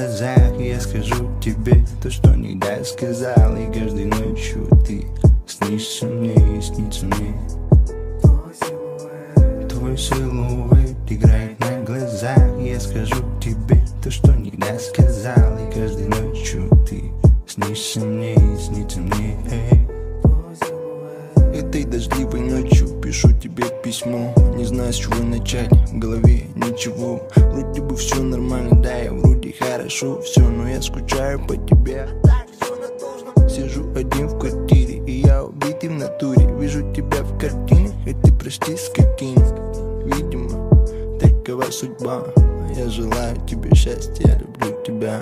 глазах я скажу тебе то, что никогда сказал. И каждой ночью ты снишься мне и снится мне. Твой силуэт играет на глазах. Я скажу тебе то, что никогда сказал. И каждой ночью ты снишься мне и снится мне. Этой дождливой ночью пишу тебе письмо. Не знаю, с чего начать, в голове ничего. Вроде бы все нормально, да, я вроде хорошо все, но я скучаю по тебе. Сижу один в квартире, и я убитый в натуре. Вижу тебя в картине, и ты прости скотина. Видимо, такова судьба. Я желаю тебе счастья, я люблю тебя.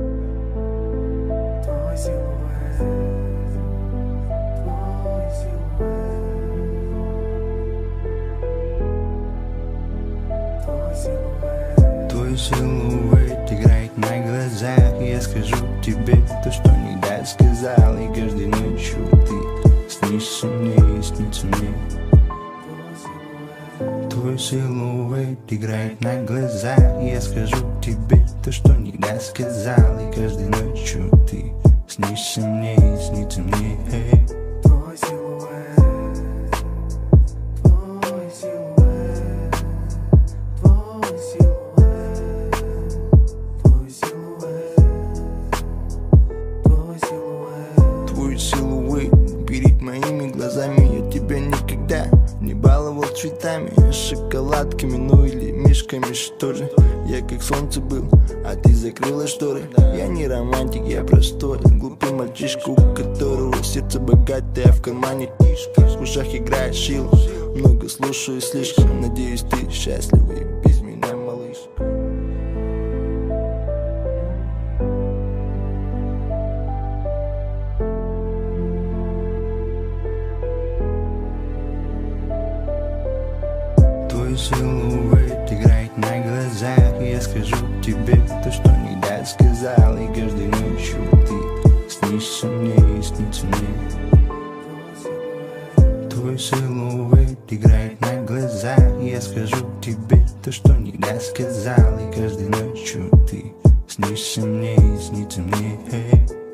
Твой силуэт играет на глазах. Я скажу тебе то, что никогда сказал. И каждой ночью ты снишься мне и снится мне. Твой силуэт играет на глазах. Я скажу тебе то, что никогда сказал. И каждой ночью ты снишься мне и снится мне. Твой силуэт, твой силуэт, твой силуэт, твой силуэт, твой силуэт. Твой силуэт перед моими глазами. Я тебя никогда не баловал цветами, шоколадками, ну или мишками, что же. Я как солнце был, а ты закрыла шторы. Я не романтик, я простой глупый мальчишка, у которого сердце богатое, а в кармане тишка. В ушах играет шил, много слушаю слишком. Надеюсь, ты счастлива и без меня, малышка. Твой силуэт играет на глазах. Я скажу тебе то, что никогда сказал. И каждой ночью ты снишься мне и снится мне. Твой силуэт играет на глазах. Я скажу тебе то, что никогда сказал. И каждой ночью ты снишься мне и снится мне.